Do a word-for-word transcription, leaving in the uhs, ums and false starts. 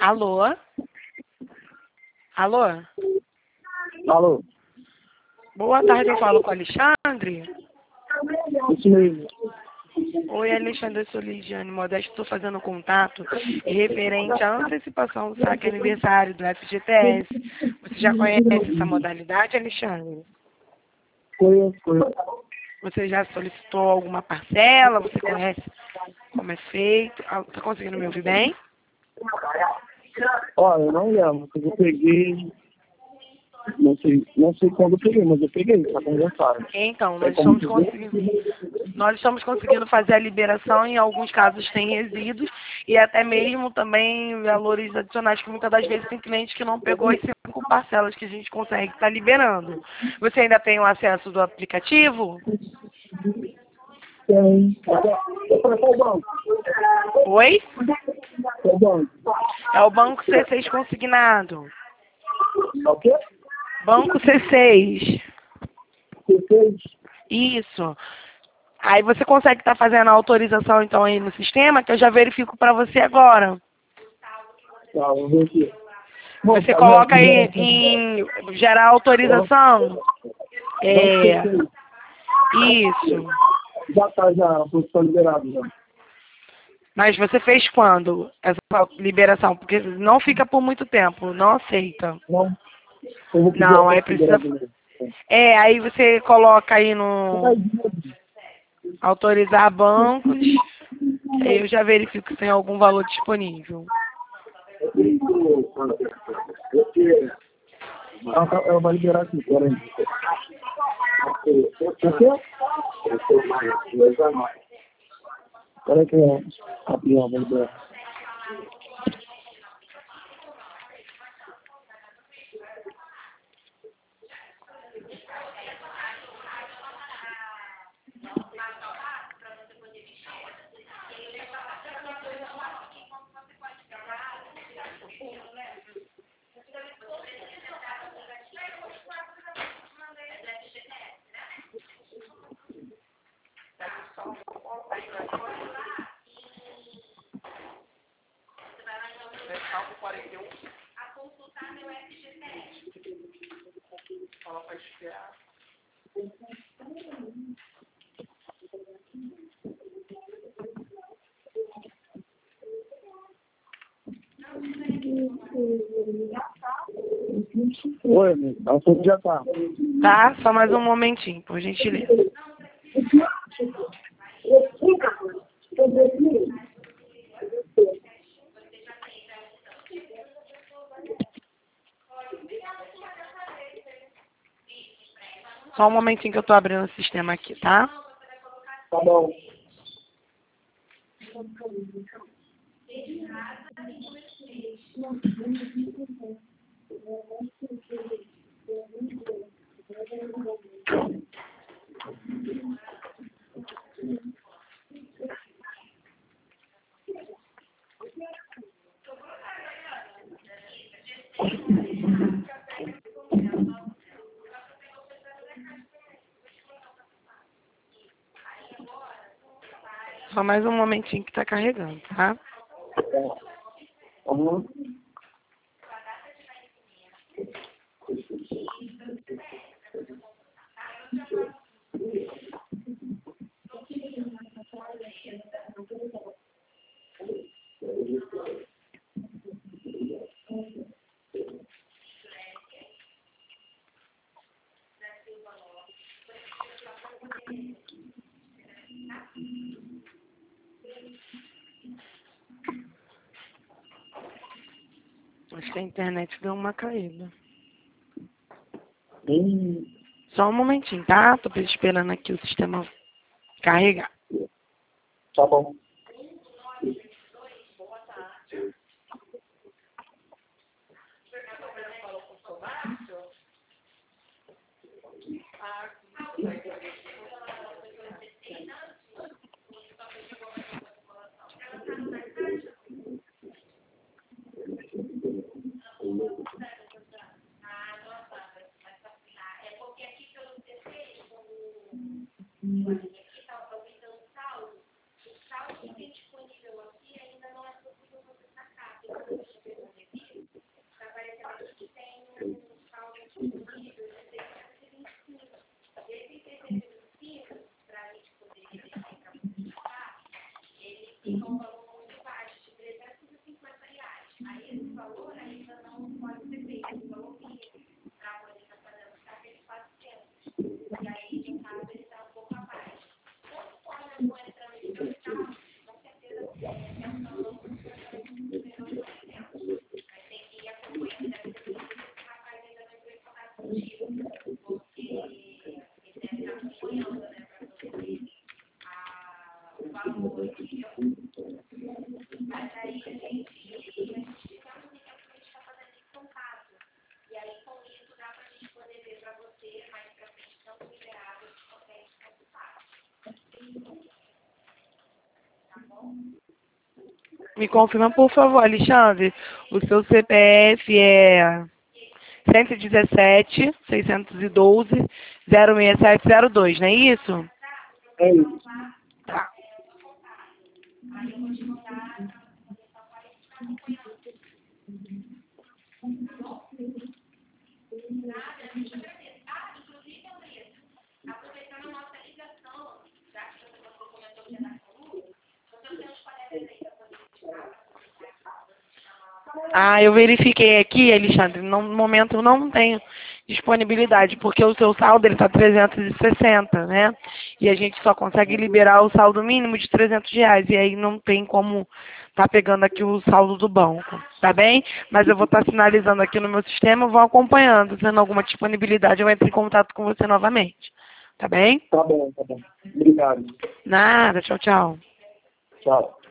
Alô? Alô? Alô? Boa tarde, eu falo com o Alexandre. Isso mesmo. Oi, Alexandre, eu sou Lidiane Modesto, estou fazendo contato referente à antecipação do saque aniversário do F G T S. Você já conhece essa modalidade, Alexandre? Conheço, conheço. Você já solicitou alguma parcela? Você conhece como é feito? Está conseguindo me ouvir bem? Olha, eu não lembro, porque eu peguei, não sei, não sei quando eu peguei, mas eu peguei, tá conversando. Então, nós estamos conseguindo, nós estamos conseguindo fazer a liberação, em alguns casos tem resíduos, e até mesmo também valores adicionais, que muitas das vezes tem cliente que não pegou as cinco parcelas que a gente consegue estar liberando. Você ainda tem o acesso do aplicativo? Tem. Eu falei, qual banco? Oi? Qual banco? É o Banco C seis consignado. É o quê? Banco C seis. Você fez? Isso. Aí você consegue estar fazendo a autorização então aí no sistema, que eu já verifico para você agora. Tá, vou ver aqui. Você Tá, coloca já- aí já- em gerar autorização. É, Banco isso. Já tá, já, a posição liberada já. Mas você fez quando essa liberação? Porque não fica por muito tempo, não aceita. Não? Eu vou pedir a Não, aí posição precisa. liberada mesmo. É, aí você coloca aí no autorizar bancos. Aí eu já verifico se tem algum valor disponível. Ela, tá- ela vai liberar aqui, peraí. O quê? Peraí que eu rapidinho, vou liberar. Oi, amigo. Ela falou que já tá. Tá? Só mais um momentinho, por gentileza. Só um momentinho que eu tô abrindo o sistema aqui, tá? Tá bom. Só mais um momentinho que tá carregando, tá? Uhum. Acho que a internet deu uma caída. Hum, Só um momentinho, tá? Tô esperando aqui o sistema carregar. tá bom. Me confirma, por favor, Alexandre. O seu C P F é cento e dezessete, seiscentos e doze, zero seis sete zero dois, não é isso? É isso. Tá. Ah, eu verifiquei aqui, Alexandre, no momento eu não tenho disponibilidade, porque o seu saldo está trezentos e sessenta, né? E a gente só consegue liberar o saldo mínimo de trezentos reais, e aí não tem como tá pegando aqui o saldo do banco, tá bem? Mas eu vou estar sinalizando aqui no meu sistema, eu vou acompanhando, tendo alguma disponibilidade, eu entro em contato com você novamente, tá bem? Tá bom, tá bom. Obrigado. Nada, tchau, tchau. Tchau.